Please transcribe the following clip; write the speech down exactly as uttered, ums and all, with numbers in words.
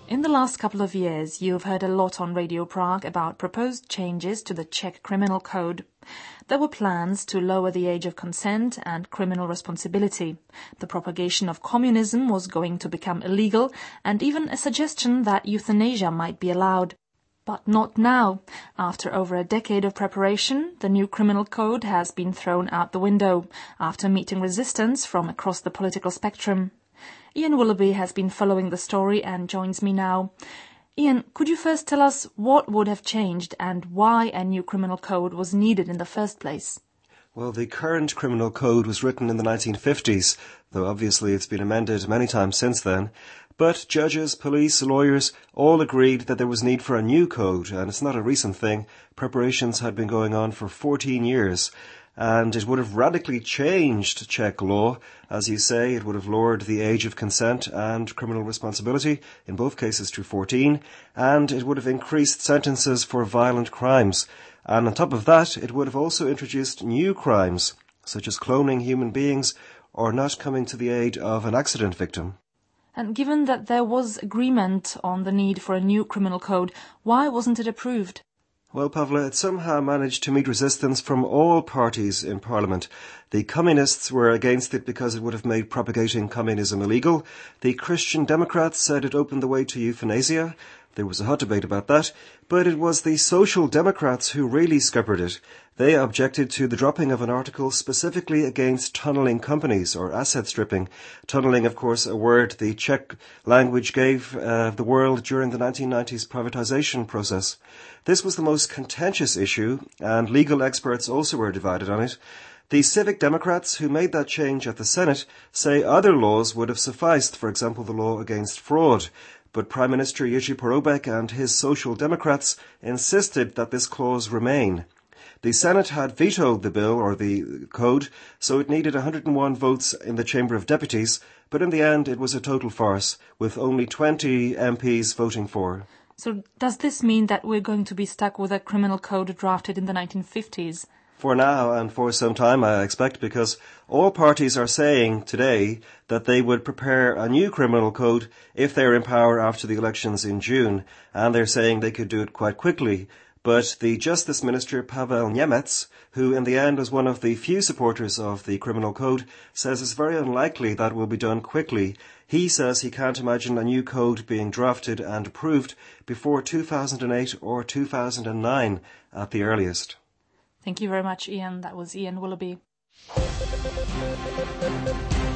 In the last couple of years, you've heard a lot on Radio Prague about proposed changes to the Czech criminal code. There were plans to lower the age of consent and criminal responsibility. The propagation of communism was going to become illegal, and even a suggestion that euthanasia might be allowed. But not now. After over a decade of preparation, the new criminal code has been thrown out the window, after meeting resistance from across the political spectrum. Ian Willoughby has been following the story and joins me now. Ian, could you first tell us what would have changed and why a new criminal code was needed in the first place? Well, the current criminal code was written in the nineteen fifties, though obviously it's been amended many times since then. But judges, police, lawyers all agreed that there was need for a new code, and it's not a recent thing. Preparations had been going on for fourteen years. And it would have radically changed Czech law. As you say, it would have lowered the age of consent and criminal responsibility, in both cases to fourteen, and it would have increased sentences for violent crimes. And on top of that, it would have also introduced new crimes, such as cloning human beings or not coming to the aid of an accident victim. And given that there was agreement on the need for a new criminal code, why wasn't it approved? Well, Pavla, it somehow managed to meet resistance from all parties in Parliament. The Communists were against it because it would have made propagating communism illegal. The Christian Democrats said it opened the way to euthanasia. There was a hot debate about that. But it was the Social Democrats who really scuppered it. They objected to the dropping of an article specifically against tunnelling companies or asset stripping. Tunnelling, of course, a word the Czech language gave uh, the world during the nineteen nineties privatization process. This was the most contentious issue, and legal experts also were divided on it. The Civic Democrats, who made that change at the Senate, say other laws would have sufficed, for example, the law against fraud. But Prime Minister Jerzy Porobek and his Social Democrats insisted that this clause remain. The Senate had vetoed the bill, or the code, so it needed one hundred and one votes in the Chamber of Deputies, but in the end it was a total farce, with only twenty M Ps voting for. So does this mean that we're going to be stuck with a criminal code drafted in the nineteen fifties? For now and for some time, I expect, because all parties are saying today that they would prepare a new criminal code if they're in power after the elections in June, and they're saying they could do it quite quickly. But the Justice Minister, Pavel Němec, who in the end was one of the few supporters of the criminal code, says it's very unlikely that will be done quickly. He says he can't imagine a new code being drafted and approved before two thousand eight or two thousand nine at the earliest. Thank you very much, Ian. That was Ian Willoughby.